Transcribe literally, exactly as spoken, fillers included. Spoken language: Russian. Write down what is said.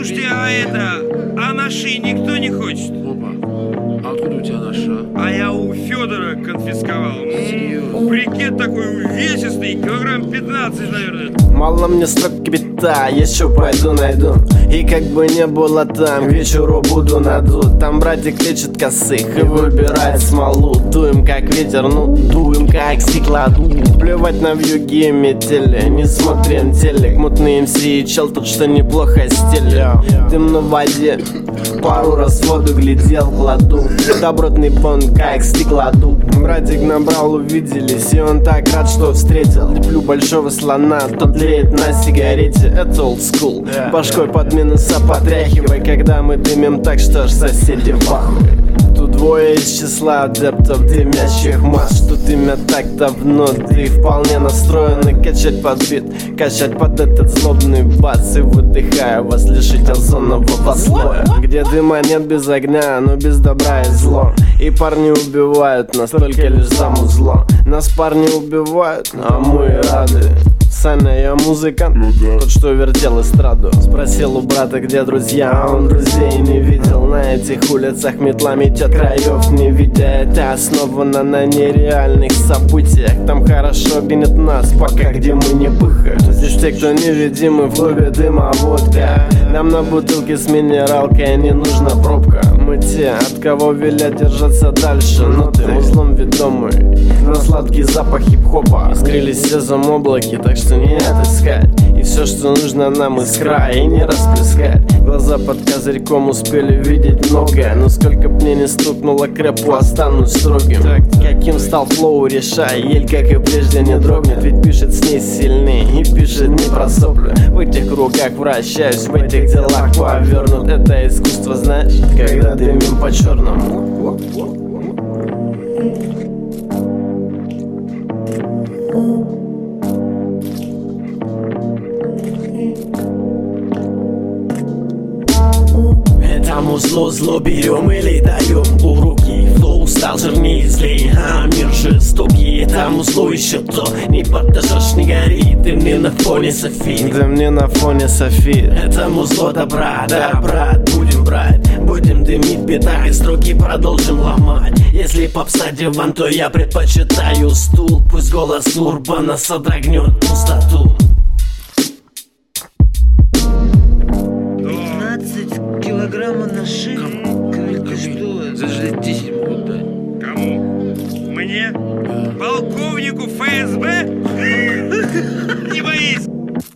Слушайте, а это, а наши никто не хочет? Опа, а откуда у тебя наша? А я у Федора конфисковал. Ну, брикет такой увесистый, килограмм пятнадцать, наверное. Мало мне строк кипята, еще пойду найду. И как бы не было там, к вечеру буду надут. Там братик лечит косых и выбирает смолу. Дуем как ветер, ну дуем как стеклоду. Плевать на вьюги и метели, не смотрим телек. Мутный эм си и чел тут что неплохо стиль. Дым на воде, пару раз воду глядел, кладу. Добротный бон как стеклоду. Братик набрал, увиделись, и он так рад, что встретил. Леплю большого слона, тот леет на сигарете. Это old school, башкой под минуса потряхивай, когда мы дымим так, что ж соседи в ахуе. Тут двое из числа адептов дымящих масс, что дымят так давно, ты вполне настроены качать под бит, качать под этот злобный бас. И выдыхая вас лишить озонового слоя, где дыма нет без огня, но без добра и зло. И парни убивают нас только лишь за музло. Нас парни убивают, а мы рады. Саня, я музыкант, ну, да. Тот, что вертел эстраду. Спросил у брата, где друзья, а он друзей не видел. На этих улицах метла метет, краев не видя. Это основано на нереальных событиях. Там хорошо гонит нас, пока где мы не пыхаем. Здесь те, кто невидимы, в клубе дыма водка. Нам на бутылке с минералкой не нужна пробка. Мы те, от кого велят держаться дальше. Но ты узлом ведомый на сладкий запах хип-хопа. Искрились все замоблаки, так что не отыскать. И все, что нужно нам из края, и не расплескать. Глаза под козырьком успели видеть многое, но сколько б мне не стукнуло крэпу, останусь строгим. Так, каким стал флоу, решай, ель, как и прежде, не дрогнет. Ведь пишет с ней сильней и пишет не про сопли. В этих кругах вращаюсь, в этих делах повернут. Это искусство, знаешь, когда дымим по черному. Это музло зло берем или даем у руки. Флоу стал жирнее, злее, а мир жестокий. Это музло еще то, не поддашь, не горит. Ты мне на фоне софит. Да мне на фоне софит. Это музло добра, да, брат, будем брать. Будем дымить беда и строки продолжим ломать. Если попса диван, то я предпочитаю стул. Пусть голос урбана содрогнет пустоту.